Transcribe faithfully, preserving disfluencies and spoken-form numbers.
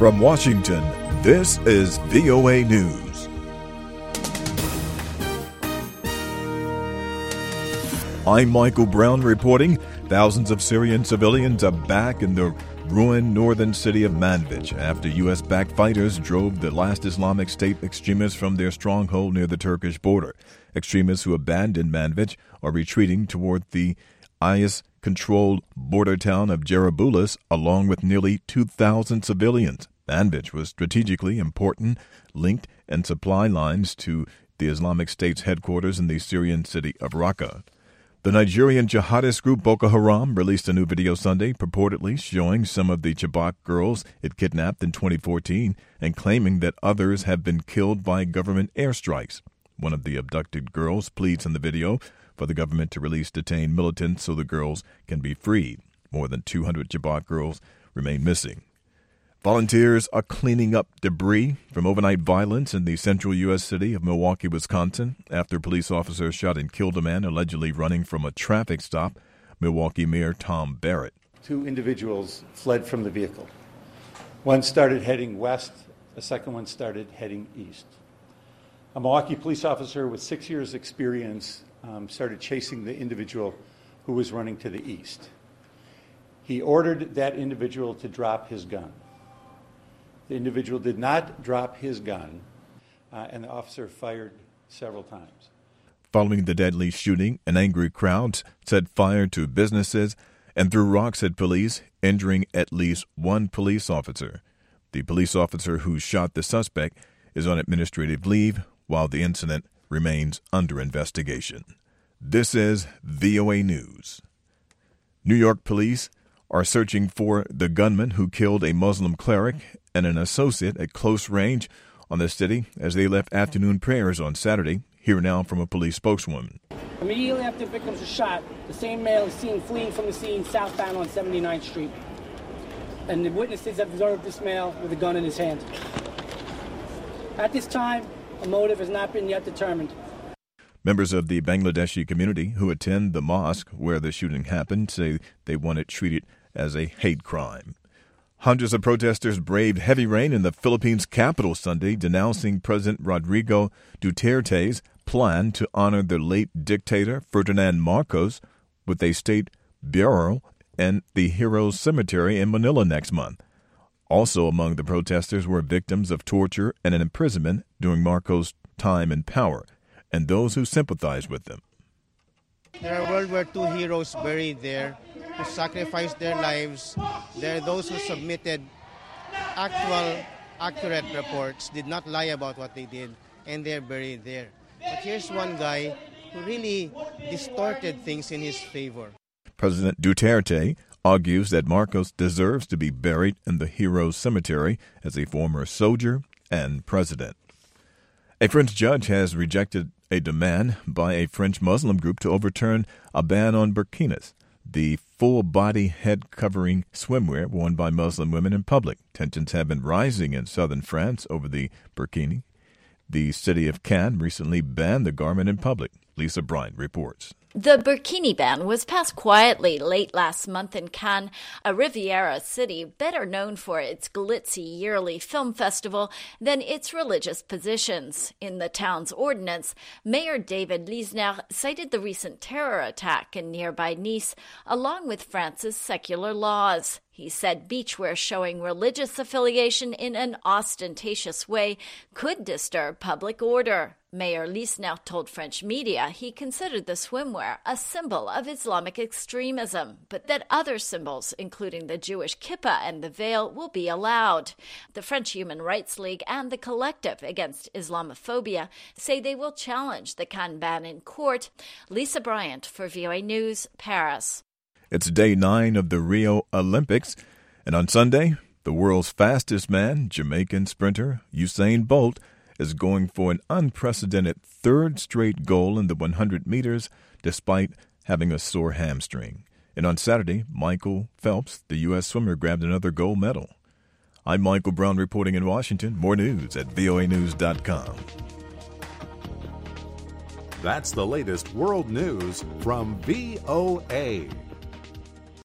From Washington, this is V O A News. I'm Michael Brown reporting. Thousands of Syrian civilians are back in the ruined northern city of Manbij after U S-backed fighters drove the last Islamic State extremists from their stronghold near the Turkish border. Extremists who abandoned Manbij are retreating toward the I S-controlled border town of Jarablus, along with nearly two thousand civilians. Manbij was strategically important, linked and supply lines to the Islamic State's headquarters in the Syrian city of Raqqa. The Nigerian jihadist group Boko Haram released a new video Sunday purportedly showing some of the Chibok girls it kidnapped in twenty fourteen and claiming that others have been killed by government airstrikes. One of the abducted girls pleads in the video for the government to release detained militants so the girls can be freed. More than two hundred Chibok girls remain missing. Volunteers are cleaning up debris from overnight violence in the central U S city of Milwaukee, Wisconsin, after police officers shot and killed a man allegedly running from a traffic stop. Milwaukee Mayor Tom Barrett. Two individuals fled from the vehicle. One started heading west, the second one started heading east. A Milwaukee police officer with six years' experience um, started chasing the individual who was running to the east. He ordered that individual to drop his gun. The individual did not drop his gun, uh, and the officer fired several times. Following the deadly shooting, an angry crowd set fire to businesses and threw rocks at police, injuring at least one police officer. The police officer who shot the suspect is on administrative leave, while the incident remains under investigation. This is V O A News. New York police are searching for the gunman who killed a Muslim cleric and an associate at close range on the city as they left afternoon prayers on Saturday. Here now from a police spokeswoman. Immediately after the victims were shot, the same male is seen fleeing from the scene southbound on seventy-ninth Street. And the witnesses have observed this male with a gun in his hand. At this time, a motive has not been yet determined. Members of the Bangladeshi community who attend the mosque where the shooting happened say they want it treated as a hate crime. Hundreds of protesters braved heavy rain in the Philippines' capital Sunday, denouncing President Rodrigo Duterte's plan to honor the late dictator Ferdinand Marcos with a state burial in the Heroes Cemetery in Manila next month. Also among the protesters were victims of torture and imprisonment during Marcos' time in power, and those who sympathize with them. There are World War Two heroes buried there who sacrificed their lives. There are those who submitted actual, accurate reports, did not lie about what they did, and they're buried there. But here's one guy who really distorted things in his favor. President Duterte argues that Marcos deserves to be buried in the Heroes Cemetery as a former soldier and president. A French judge has rejected a demand by a French Muslim group to overturn a ban on burkinis, the full-body head-covering swimwear worn by Muslim women in public. Tensions have been rising in southern France over the burkini. The city of Cannes recently banned the garment in public. Lisa Bryant reports. The burkini ban was passed quietly late last month in Cannes, a Riviera city better known for its glitzy yearly film festival than its religious positions. In the town's ordinance, Mayor David Lisnard cited the recent terror attack in nearby Nice, along with France's secular laws. He said beachwear showing religious affiliation in an ostentatious way could disturb public order. Mayor Lisnard told French media he considered the swimwear a symbol of Islamic extremism, but that other symbols, including the Jewish kippah and the veil, will be allowed. The French Human Rights League and the Collective Against Islamophobia say they will challenge the Cannes ban in court. Lisa Bryant for V O A News, Paris. It's day nine of the Rio Olympics, and on Sunday, the world's fastest man, Jamaican sprinter Usain Bolt, is going for an unprecedented third straight goal in the one hundred meters, despite having a sore hamstring. And on Saturday, Michael Phelps, the U S swimmer, grabbed another gold medal. I'm Michael Brown reporting in Washington. More news at V O A news dot com. That's the latest world news from V O A.